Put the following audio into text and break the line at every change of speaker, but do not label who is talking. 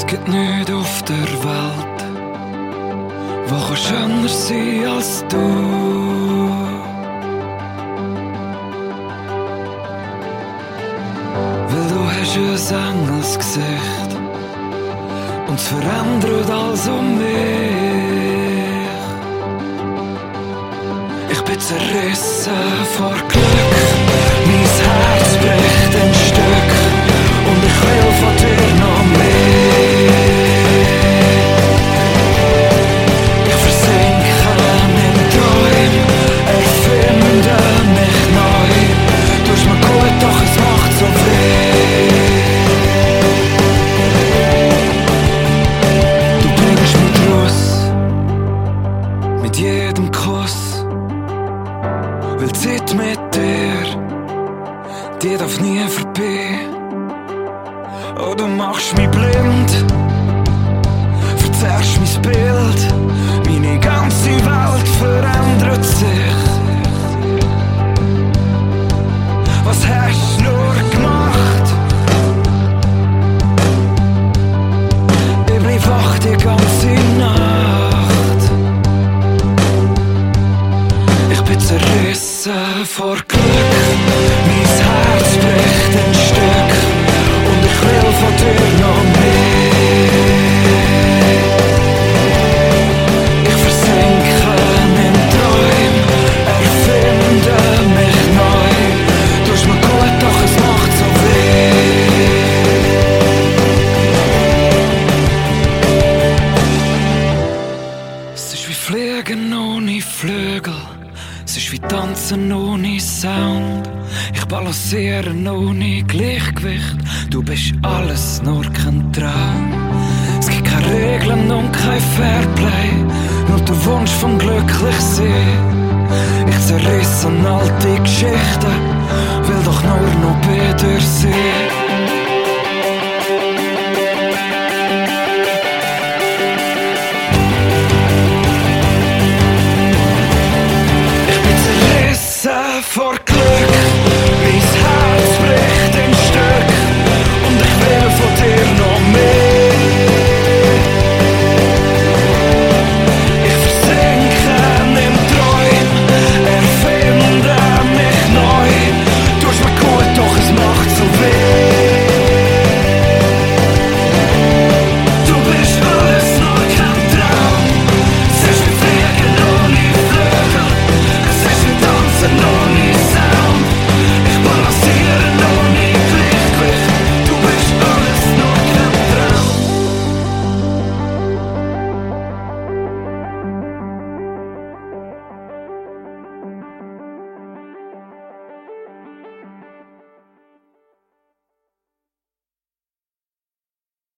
gibt nichts auf der Welt, wo kann schöner sein als du. Weil du hast ein Engelsgesicht und es verändert alles um mich. Ich bin zerrissen vor Glück, mein Herz bricht in Stück und ich will von dir noch mehr. Ich versinke in Träumen, erfinde mich neu. Du hast mir gut, doch es macht so weh. Du bringst mich raus, mit jedem Kuss, weil die Zeit mit dir, die darf nie vorbei. Oh, du machst mich blind, verzerrst mein Bild, meine ganze Welt verändert sich. Was hast du nur gemacht? Ich bleib wach die ganze Nacht. Ich bin zerrissen vor Glück, mein Herz bricht in Stück und ich will von dir noch mehr. Ich versinke in Träumen, erfinde mich neu. Du hast mir gut, doch es macht so weh. Es ist wie Fliegen ohne Flügel, es ist wie Tanzen ohne Sound. Ich balanciere ohne Gleichgewicht, du bist alles, nur kein Traum. Es gibt keine Regeln und kein Fairplay, nur der Wunsch vom Glücklichsein. Ich zerriss an alte Geschichten, will doch nur noch bei dir sein.